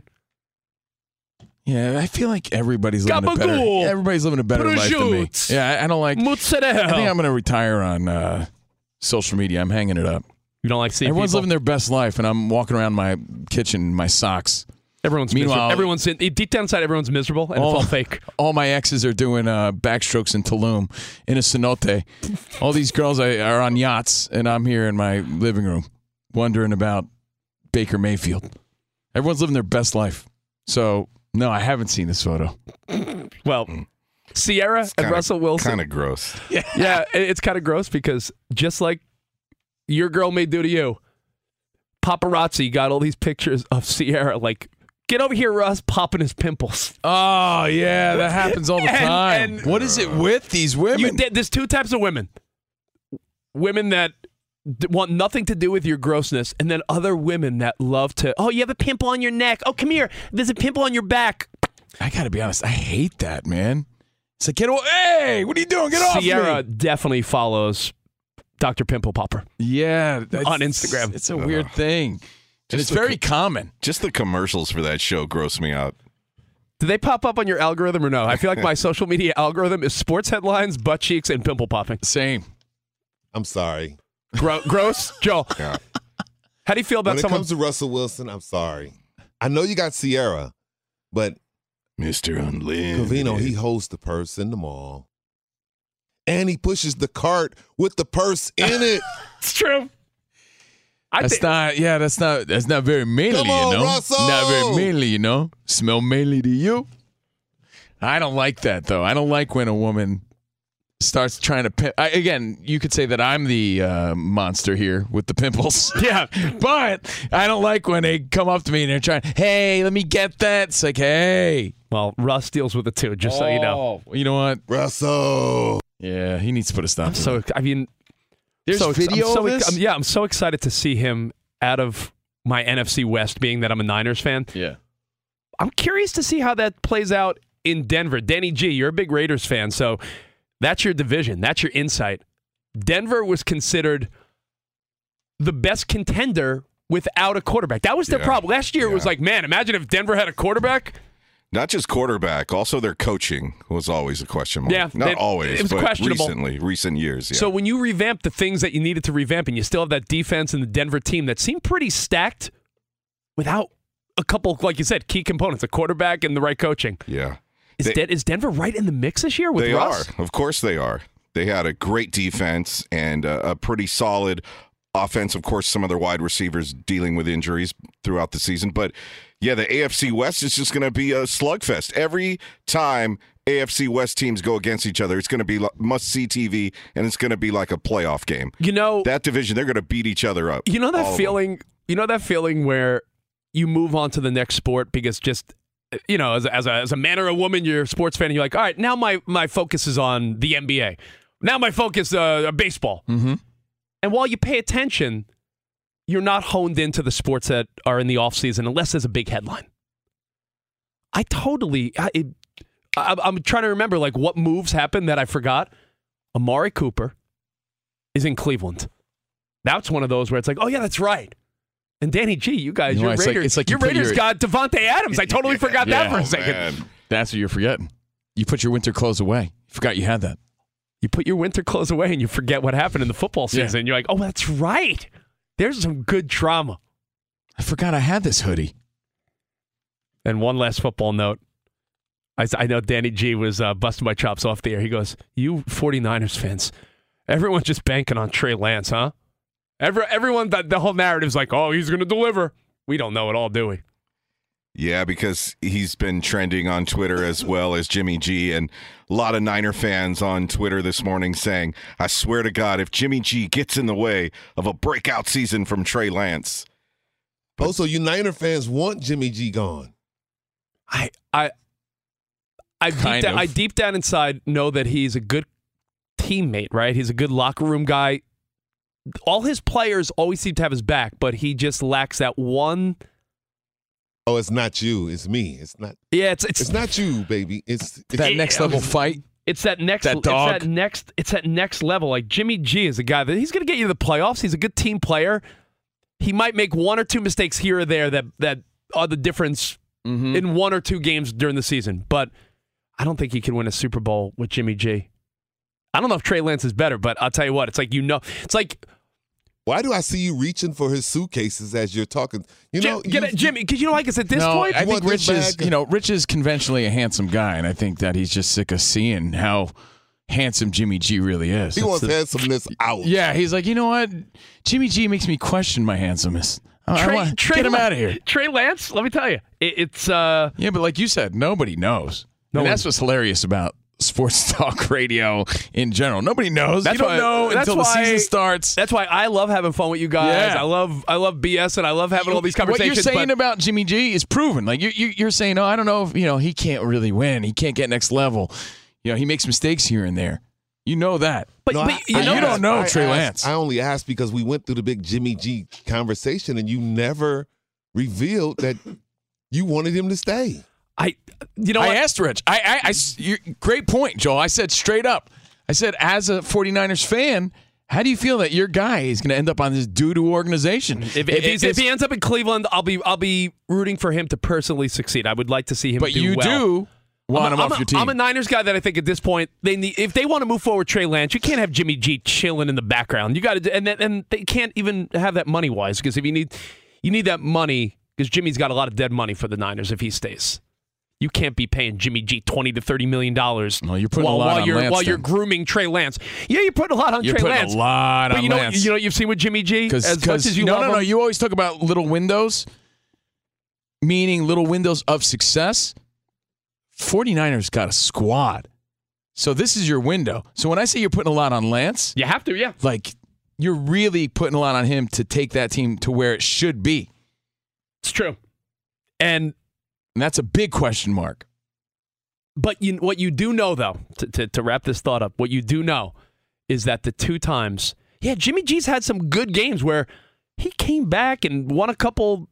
Yeah, I feel like everybody's living a better life than me. Yeah, I don't like mozzarella. I think I'm going to retire on social media. I'm hanging it up. You don't like seeing everyone's people? living their best life, and I'm walking around my kitchen in my socks. Everyone's miserable. Everyone's deep down inside. Everyone's miserable, and it's all fake. All my exes are doing backstrokes in Tulum, in a cenote. All these girls are on yachts, and I'm here in my living room wondering about Baker Mayfield. Everyone's living their best life. So, no, I haven't seen this photo. Well, Ciara and Russell Wilson. Kind of gross. Yeah, it's kind of gross because just like your girl may do to you, paparazzi got all these pictures of Ciara like, get over here, Russ, popping his pimples. Oh, yeah, that happens all the time. What is it with these women? There's two types of women. Women that want nothing to do with your grossness, and then other women that love to, oh, you have a pimple on your neck. Oh, come here. There's a pimple on your back. I got to be honest. I hate that, man. It's like, hey, what are you doing? Get off me. Ciara definitely follows Dr. Pimple Popper. Yeah. On Instagram. It's a weird thing. And it's very common. Just the commercials for that show gross me out. Do they pop up on your algorithm or no? I feel like my social media algorithm is sports headlines, butt cheeks, and pimple popping. Same. I'm sorry. Gross? Joel. Yeah. How do you feel about when someone? When it comes to Russell Wilson, I'm sorry. I know you got Ciara, but Mr. Unlimited. Covino, he holds the purse in the mall. And he pushes the cart with the purse in it. It's true. That's not very manly, Come on, you know. Russell! Not very manly, you know. Smell manly to you. I don't like that though. I don't like when a woman starts trying to again, you could say that I'm the monster here with the pimples. Yeah. But I don't like when they come up to me and they're trying, hey, let me get that. It's like, hey. Well, Russ deals with it too, just so you know. You know what? Russell. Yeah, he needs to put a stop to that. There's video of this? I'm so excited to see him out of my NFC West, being that I'm a Niners fan. Yeah. I'm curious to see how that plays out in Denver. Denny G, you're a big Raiders fan, so that's your division. That's your insight. Denver was considered the best contender without a quarterback. That was their problem. Last year, it was like, man, imagine if Denver had a quarterback. Not just quarterback, also their coaching was always a question mark. Yeah, not always, it was but questionable. recent years. Yeah. So when you revamp the things that you needed to revamp, and you still have that defense and the Denver team that seemed pretty stacked without a couple, like you said, key components, a quarterback and the right coaching. Yeah. Is Denver right in the mix this year with Russ? They are. Of course they are. They had a great defense and a pretty solid offense. Of course, some of their wide receivers dealing with injuries throughout the season. But, yeah, the AFC West is just going to be a slugfest. Every time AFC West teams go against each other, it's going to be must-see TV, and it's going to be like a playoff game. That division, they're going to beat each other up. You know that feeling? You know that feeling where you move on to the next sport because just – as a man or a woman, you're a sports fan, and you're like, all right, now my focus is on the NBA. Now my focus baseball. Mm-hmm. And while you pay attention, you're not honed into the sports that are in the offseason unless there's a big headline. I'm trying to remember what moves happened that I forgot. Amari Cooper is in Cleveland. That's one of those where it's like, oh, yeah, that's right. And Danny G, you guys, your Raiders, your Raiders got Devontae Adams. I totally forgot that for a second. Man. That's what you're forgetting. You put your winter clothes away. You forgot you had that. You put your winter clothes away and you forget what happened in the football season. Yeah. You're like, oh, that's right. There's some good drama. I forgot I had this hoodie. And one last football note. I know Danny G was busting my chops off the air. He goes, you 49ers fans, everyone's just banking on Trey Lance, huh? Everyone, the whole narrative's like, oh, he's going to deliver. We don't know it all, do we? Yeah, because he's been trending on Twitter as well as Jimmy G, and a lot of Niner fans on Twitter this morning saying, I swear to God, if Jimmy G gets in the way of a breakout season from Trey Lance. So you Niner fans want Jimmy G gone. I deep down inside know that he's a good teammate, right? He's a good locker room guy. All his players always seem to have his back, but he just lacks that one. Oh, it's not you. It's me. It's not. Yeah, it's not you, baby. It's that next level fight. It's that next. That dog. It's that next level. Like Jimmy G is a guy that he's going to get you to the playoffs. He's a good team player. He might make one or two mistakes here or there that are the difference in one or two games during the season. But I don't think he can win a Super Bowl with Jimmy G. I don't know if Trey Lance is better, but I'll tell you what. It's like. Why do I see you reaching for his suitcases as you're talking? Jimmy, because at this point, I think Rich is conventionally a handsome guy, and I think that he's just sick of seeing how handsome Jimmy G really is. He wants handsomeness out. Yeah, he's like, you know what? Jimmy G makes me question my handsomeness. Get him out of here. Trey Lance, let me tell you, it's yeah, but like you said, nobody knows. That's what's hilarious about sports talk radio in general. Nobody knows. You don't know until the season starts. That's why I love having fun with you guys. Yeah. I love BS, and I love having all these conversations. What you're saying about Jimmy G is proven. Like you're saying, I don't know if he can't really win. He can't get next level. He makes mistakes here and there. You know that. But you don't know Trey Lance. I only asked because we went through the big Jimmy G conversation, and you never revealed that you wanted him to stay. I asked Rich. Great point, Joel. I said straight up. I said, as a 49ers fan, how do you feel that your guy is going to end up on this doo-doo organization? If he ends up in Cleveland, I'll be rooting for him to personally succeed. I would like to see him. But do you well. do want him off your team. I'm a Niners guy that I think at this point if they want to move forward Trey Lance, you can't have Jimmy G chilling in the background. You got to, and they can't even have that money wise because if you need that money because Jimmy's got a lot of dead money for the Niners if he stays. You can't be paying Jimmy G $20 to $30 million. No, you're putting a lot on Lance. While you're grooming Trey Lance. Yeah, you're putting a lot on Trey Lance. You're putting a lot on Lance. You know what you've seen with Jimmy G? As much as you love him? No. You always talk about little windows, meaning little windows of success. 49ers got a squad. So this is your window. So when I say you're putting a lot on Lance. You have to, yeah. Like, you're really putting a lot on him to take that team to where it should be. It's true. And that's a big question mark. But what you do know, though, to wrap this thought up, what you do know is that the two times, Jimmy G's had some good games where he came back and won a couple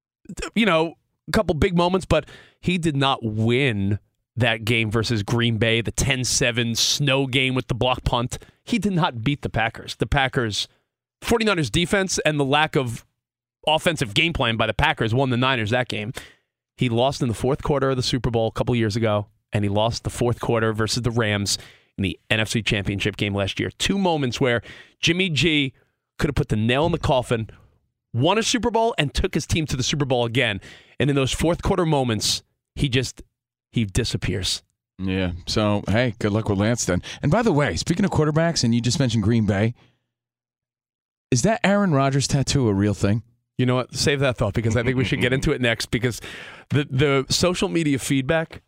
big moments, but he did not win that game versus Green Bay, the 10-7 snow game with the block punt. He did not beat the Packers. The Packers, 49ers defense and the lack of offensive game plan by the Packers won the Niners that game. He lost in the fourth quarter of the Super Bowl a couple years ago, and he lost the fourth quarter versus the Rams in the NFC Championship game last year. Two moments where Jimmy G could have put the nail in the coffin, won a Super Bowl, and took his team to the Super Bowl again. And in those fourth quarter moments, he disappears. Yeah. So, hey, good luck with Lance then. And by the way, speaking of quarterbacks, and you just mentioned Green Bay, is that Aaron Rodgers tattoo a real thing? You know what? Save that thought because I think we should get into it next because the social media feedback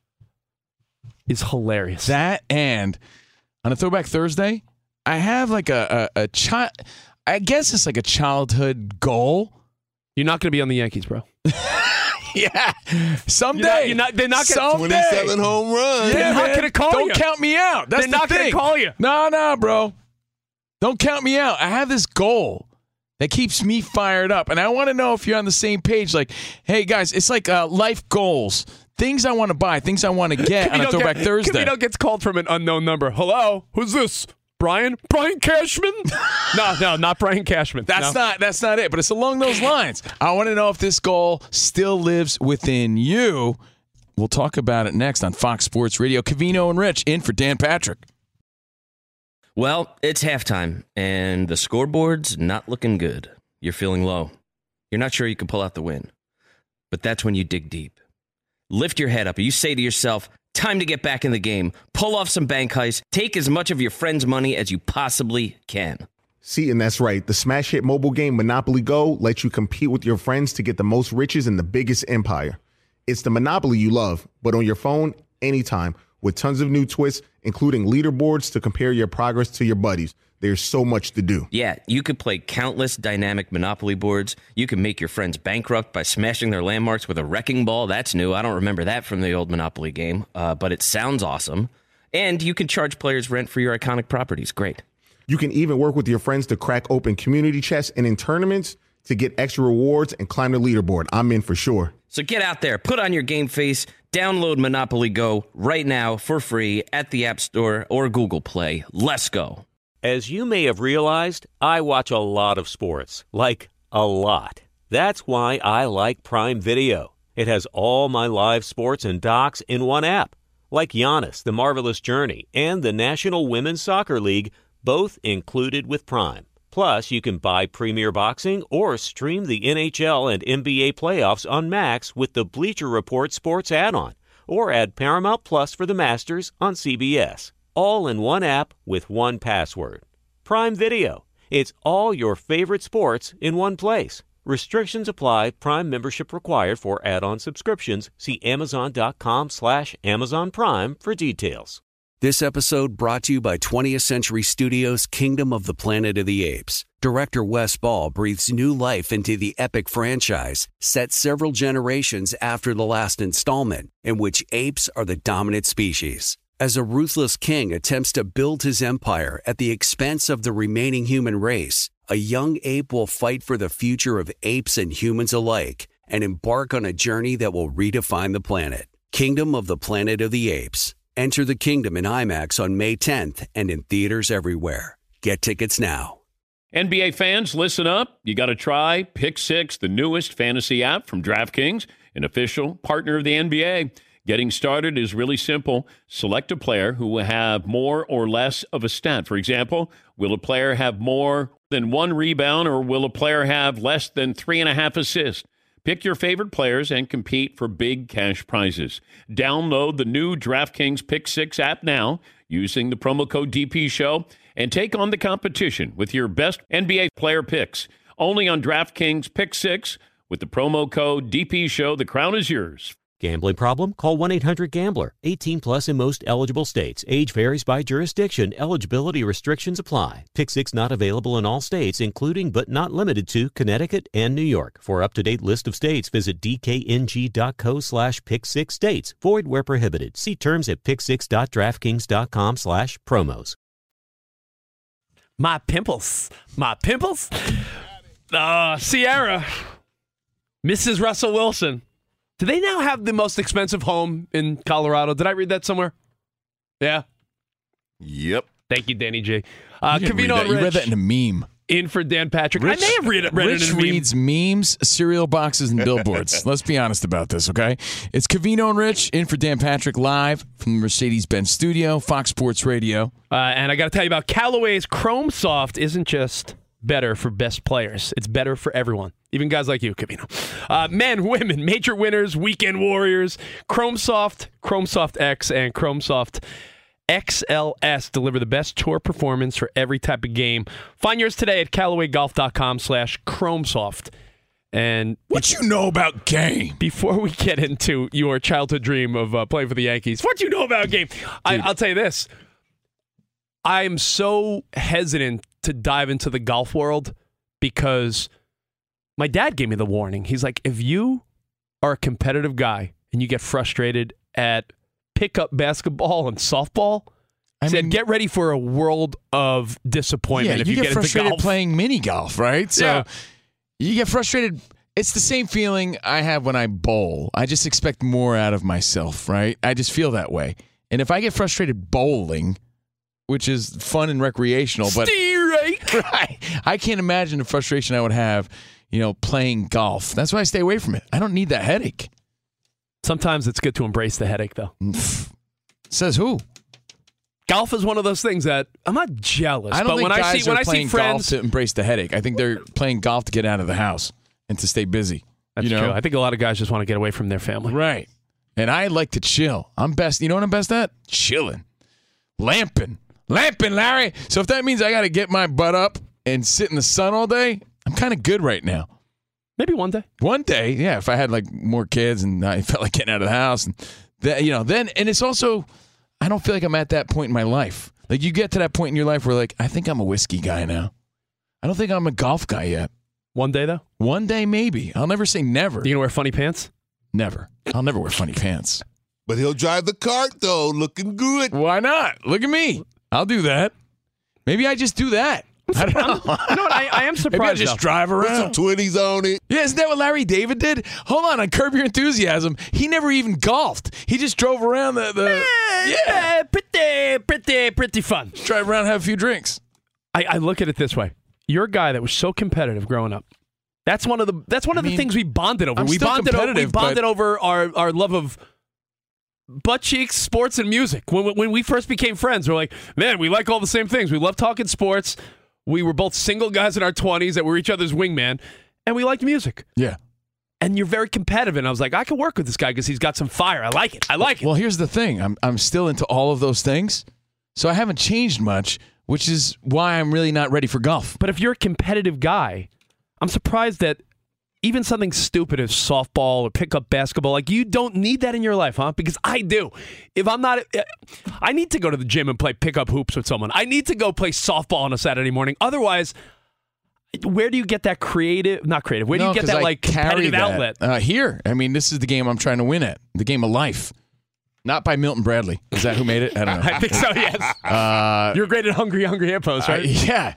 is hilarious. That and on a Throwback Thursday, I have like a child. I guess it's like a childhood goal. You're not going to be on the Yankees, bro. Yeah, someday. They're not going to 27 home runs. They're not going to call you. Don't count me out. That's They're not going to call you. No, bro. Don't count me out. I have this goal that keeps me fired up, and I want to know if you're on the same page. Like, hey guys, it's like life goals, things I want to buy, things I want to get on a Throwback Thursday. Camino gets called from an unknown number. Hello, who's this? Brian Cashman? No, not Brian Cashman. That's not it, but it's along those lines. I want to know if this goal still lives within you. We'll talk about it next on Fox Sports Radio. Covino and Rich in for Dan Patrick. Well, it's halftime, and the scoreboard's not looking good. You're feeling low. You're not sure you can pull out the win. But that's when you dig deep. Lift your head up, and you say to yourself, time to get back in the game. Pull off some bank heists. Take as much of your friend's money as you possibly can. See, and that's right. The smash hit mobile game Monopoly Go lets you compete with your friends to get the most riches in the biggest empire. It's the Monopoly you love, but on your phone, anytime, with tons of new twists, including leaderboards to compare your progress to your buddies. There's so much to do. Yeah, you could play countless dynamic Monopoly boards. You can make your friends bankrupt by smashing their landmarks with a wrecking ball. That's new. I don't remember that from the old Monopoly game, but it sounds awesome. And you can charge players rent for your iconic properties. Great. You can even work with your friends to crack open community chests and in tournaments to get extra rewards and climb the leaderboard. I'm in for sure. So get out there, put on your game face, download Monopoly Go right now for free at the App Store or Google Play. Let's go. As you may have realized, I watch a lot of sports. Like, a lot. That's why I like Prime Video. It has all my live sports and docs in one app. Like Giannis, The Marvelous Journey, and the National Women's Soccer League, both included with Prime. Plus, you can buy Premier Boxing or stream the NHL and NBA playoffs on Max with the Bleacher Report Sports add-on, or add Paramount Plus for the Masters on CBS. All in one app with one password. Prime Video. It's all your favorite sports in one place. Restrictions apply. Prime membership required for add-on subscriptions. See Amazon.com/Amazon Prime for details. This episode brought to you by 20th Century Studios' Kingdom of the Planet of the Apes. Director Wes Ball breathes new life into the epic franchise, set several generations after the last installment, in which apes are the dominant species. As a ruthless king attempts to build his empire at the expense of the remaining human race, a young ape will fight for the future of apes and humans alike and embark on a journey that will redefine the planet. Kingdom of the Planet of the Apes. Enter the kingdom in IMAX on May 10th and in theaters everywhere. Get tickets now. NBA fans, listen up. You got to try Pick Six, the newest fantasy app from DraftKings, an official partner of the NBA. Getting started is really simple. Select a player who will have more or less of a stat. For example, will a player have more than 1 rebound or will a player have less than 3.5 assists? Pick your favorite players and compete for big cash prizes. Download the new DraftKings Pick 6 app now using the promo code DPShow and take on the competition with your best NBA player picks. Only on DraftKings Pick 6 with the promo code DPShow. The crown is yours. Gambling problem? Call 1-800-GAMBLER. 18 plus in most eligible states. Age varies by jurisdiction. Eligibility restrictions apply. Pick 6 not available in all states, including but not limited to Connecticut and New York. For up-to-date list of states, visit dkng.co/pick6states. Void where prohibited. See terms at pick6.draftkings.com/promos. My pimples. Sierra. Mrs. Russell Wilson. Do they now have the most expensive home in Colorado? Did I read that somewhere? Yeah. Yep. Thank you, Danny J. You read that in a meme. In for Dan Patrick. I may have read it Rich in a meme. reads memes, cereal boxes, and billboards. Let's be honest about this, okay? It's Covino and Rich in for Dan Patrick live from the Mercedes-Benz studio, Fox Sports Radio. And I got to tell you about Callaway's Chrome Soft isn't just better for best players. It's better for everyone, even guys like you, Covino. Men, women, major winners, weekend warriors, ChromeSoft, ChromeSoft X, and ChromeSoft XLS deliver the best tour performance for every type of game. Find yours today at CallawayGolf.com/ChromeSoft. And what you know about game? Before we get into your childhood dream of playing for the Yankees, what you know about game? I'll tell you this. I'm so hesitant to dive into the golf world because my dad gave me the warning. He's like, if you are a competitive guy and you get frustrated at pickup basketball and softball, I said, get ready for a world of disappointment if you get frustrated into golf. Playing mini golf, right? So you get frustrated. It's the same feeling I have when I bowl. I just expect more out of myself, right? I just feel that way. And if I get frustrated bowling, which is fun and recreational, but right, I can't imagine the frustration I would have, playing golf. That's why I stay away from it. I don't need that headache. Sometimes it's good to embrace the headache, though. Says who? Golf is one of those things that I'm not jealous. I don't think guys are playing friends, golf to embrace the headache. I think they're playing golf to get out of the house and to stay busy. That's true. I think a lot of guys just want to get away from their family. Right. And I like to chill. I'm best. You know what I'm best at? Chilling. Lamping, Larry. So if that means I got to get my butt up and sit in the sun all day, I'm kind of good right now. Maybe one day. One day, yeah. If I had more kids and I felt like getting out of the house, and then it's also, I don't feel like I'm at that point in my life. Like you get to that point in your life where I think I'm a whiskey guy now. I don't think I'm a golf guy yet. One day though. One day maybe. I'll never say never. You gonna wear funny pants? Never. I'll never wear funny pants. But he'll drive the cart though, looking good. Why not? Look at me. I'll do that. Maybe I just do that. I don't know. You know what? I am surprised. Maybe I just drive around. Put some 20s on it. Yeah, isn't that what Larry David did? Hold on Curb Your Enthusiasm, he never even golfed. He just drove around pretty fun. Drive around, have a few drinks. I look at it this way. You're a guy that was so competitive growing up. That's one of the things we bonded over. We bonded over our love of butt cheeks, sports, and music. When we first became friends, we're like, man, we like all the same things. We love talking sports. We were both single guys in our 20s that were each other's wingman, and we liked music. Yeah. And you're very competitive, and I was like, I can work with this guy because he's got some fire. I like it. Well, here's the thing. I'm still into all of those things, so I haven't changed much, which is why I'm really not ready for golf. But if you're a competitive guy, I'm surprised that even something stupid as softball or pickup basketball, you don't need that in your life, huh? Because I do. If I'm not, I need to go to the gym and play pickup hoops with someone. I need to go play softball on a Saturday morning. Otherwise, where do you get that not creative, where do you get that competitive outlet? Here. I mean, this is the game I'm trying to win at, the game of life. Not by Milton Bradley. Is that who made it? I don't know. I think so, yes. You're great at Hungry Hippos, right? Yeah.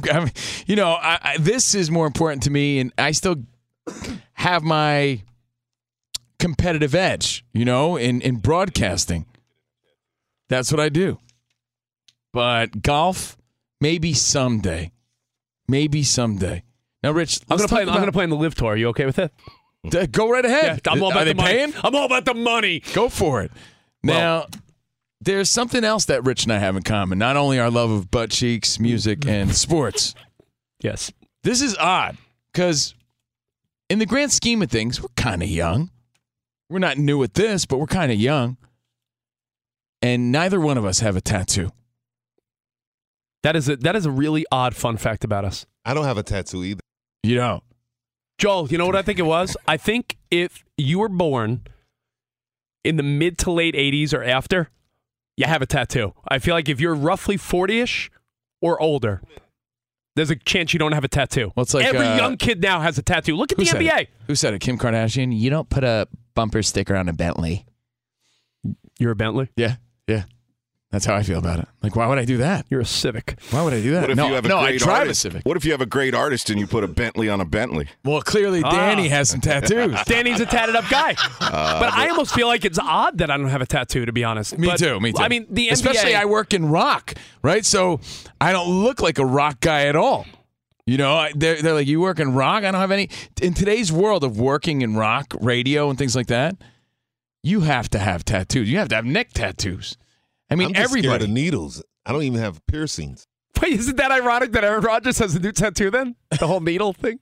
This is more important to me, and I still have my competitive edge, in broadcasting. That's what I do. But golf, maybe someday. Now, Rich, I'm going to play in the Live Tour. Are you okay with it? Go right ahead. Yeah, I'm all about the money. Paying? I'm all about the money. Go for it. Now, there's something else that Rich and I have in common. Not only our love of butt cheeks, music, and sports. Yes. This is odd because in the grand scheme of things, we're kind of young. We're not new at this, but we're kind of young. And neither one of us have a tattoo. That is a really odd fun fact about us. I don't have a tattoo either. You don't? Joel, you know what I think it was? I think if you were born in the mid to late 80s or after, you have a tattoo. I feel like if you're roughly 40-ish or older, there's a chance you don't have a tattoo. Well, it's like, every young kid now has a tattoo. Look at the NBA. Who said it? Kim Kardashian? You don't put a bumper sticker on a Bentley. You're a Bentley? Yeah. That's how I feel about it. Why would I do that? You're a Civic. Why would I do that? What if you have a great I drive artist? a Civic. What if you have a great artist and you put a Bentley on a Bentley? Well, clearly Danny has some tattoos. Danny's a tatted up guy. But I almost feel like it's odd that I don't have a tattaoo, to be honest. Me too. I mean, the NBA... Especially I work in rock, right? So I don't look like a rock guy at all. They're like, you work in rock? I don't have any... In today's world of working in rock, radio, and things like that, you have to have tattoos. You have to have neck tattoos. I mean, I'm just everybody. scared of needles. I don't even have piercings. Wait, isn't that ironic that Aaron Rodgers has a new tattoo then? The whole needle thing?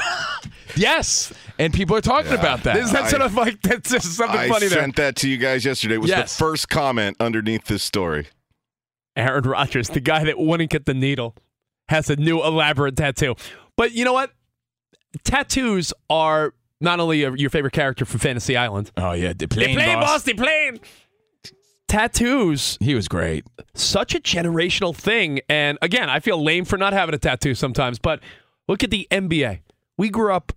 Yes, and people are talking about that. Isn't that sort of like, that's just something funny there? I sent that to you guys yesterday. It was the first comment underneath this story. Aaron Rodgers, the guy that wouldn't get the needle, has a new elaborate tattoo. But you know what? Tattoos are not only your favorite character from Fantasy Island. Oh, yeah. The plane, boss. The plane. Tattoos. He was great. Such a generational thing. And again, I feel lame for not having a tattoo sometimes. But look at the NBA. We grew up,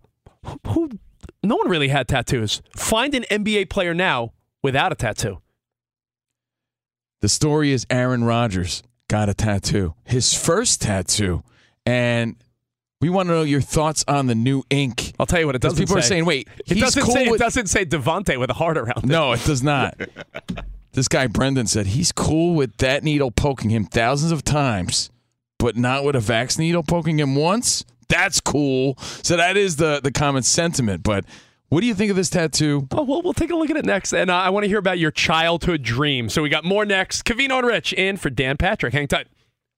no one really had tattoos. Find an NBA player now without a tattoo. The story is Aaron Rodgers got a tattoo. His first tattoo. And we want to know your thoughts on the new ink. I'll tell you what it doesn't say. People are saying, wait, it doesn't say Devontae with a heart around it. No, it does not. This guy, Brendan, said he's cool with that needle poking him thousands of times, but not with a Vax needle poking him once. That's cool. So that is the common sentiment. But what do you think of this tattoo? Oh, well, we'll take a look at it next. And I want to hear about your childhood dream. So we got more next. Covino and Rich in for Dan Patrick. Hang tight.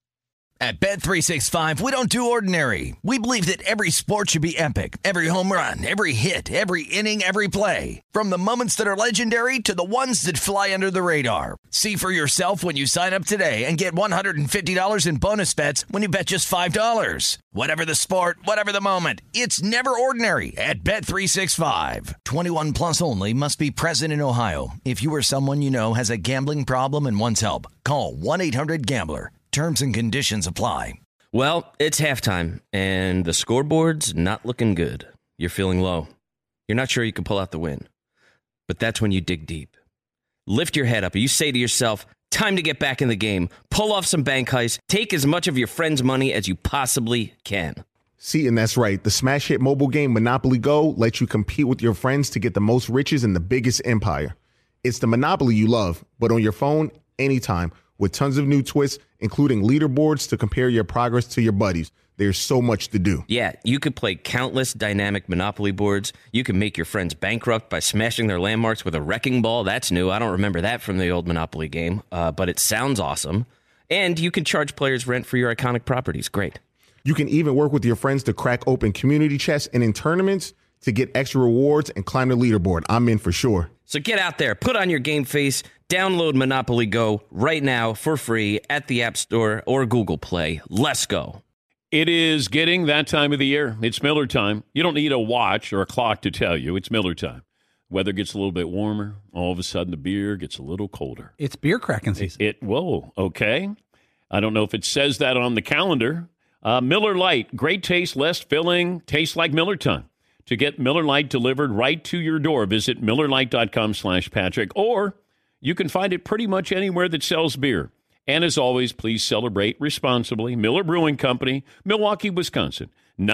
At Bet365, we don't do ordinary. We believe that every sport should be epic. Every home run, every hit, every inning, every play. From the moments that are legendary to the ones that fly under the radar. See for yourself when you sign up today and get $150 in bonus bets when you bet just $5. Whatever the sport, whatever the moment, it's never ordinary at Bet365. 21 plus only. Must be present in Ohio. If you or someone you know has a gambling problem and wants help, call 1-800-GAMBLER. Terms and conditions apply. Well, it's halftime, and the scoreboard's not looking good. You're feeling low. You're not sure you can pull out the win. But that's when you dig deep. Lift your head up, and you say to yourself, time to get back in the game. Pull off some bank heists. Take as much of your friend's money as you possibly can. See, and that's right. The smash hit mobile game Monopoly Go lets you compete with your friends to get the most riches in the biggest empire. It's the Monopoly you love, but on your phone, anytime, with tons of new twists, including leaderboards to compare your progress to your buddies. There's so much to do. Yeah, you could play countless dynamic Monopoly boards. You can make your friends bankrupt by smashing their landmarks with a wrecking ball. That's new. I don't remember that from the old Monopoly game, but it sounds awesome. And you can charge players rent for your iconic properties. Great. You can even work with your friends to crack open community chests and in tournaments to get extra rewards and climb the leaderboard. I'm in for sure. So get out there, put on your game face, download Monopoly Go right now for free at the App Store or Google Play. Let's go. It is getting that time of the year. It's Miller time. You don't need a watch or a clock to tell you. It's Miller time. Weather gets a little bit warmer. All of a sudden, the beer gets a little colder. It's beer cracking season. Whoa, okay. I don't know if it says that on the calendar. Miller Lite, great taste, less filling, tastes like Miller time. To get Miller Lite delivered right to your door, visit MillerLite.com/Patrick, or you can find it pretty much anywhere that sells beer. And as always, please celebrate responsibly. Miller Brewing Company, Milwaukee, Wisconsin.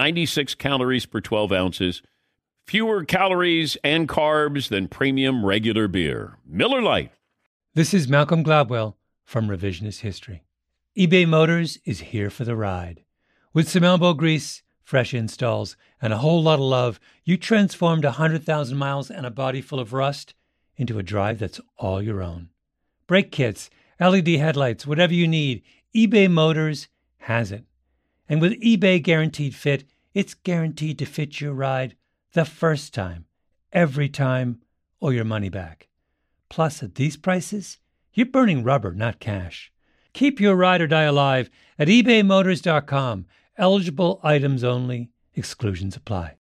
96 calories per 12 ounces. Fewer calories and carbs than premium regular beer. Miller Lite. This is Malcolm Gladwell from Revisionist History. eBay Motors is here for the ride. With some elbow grease, fresh installs, and a whole lot of love, you transformed 100,000 miles and a body full of rust into a drive that's all your own. Brake kits, LED headlights, whatever you need, eBay Motors has it. And with eBay Guaranteed Fit, it's guaranteed to fit your ride the first time, every time, or your money back. Plus, at these prices, you're burning rubber, not cash. Keep your ride or die alive at ebaymotors.com. Eligible items only. Exclusions apply.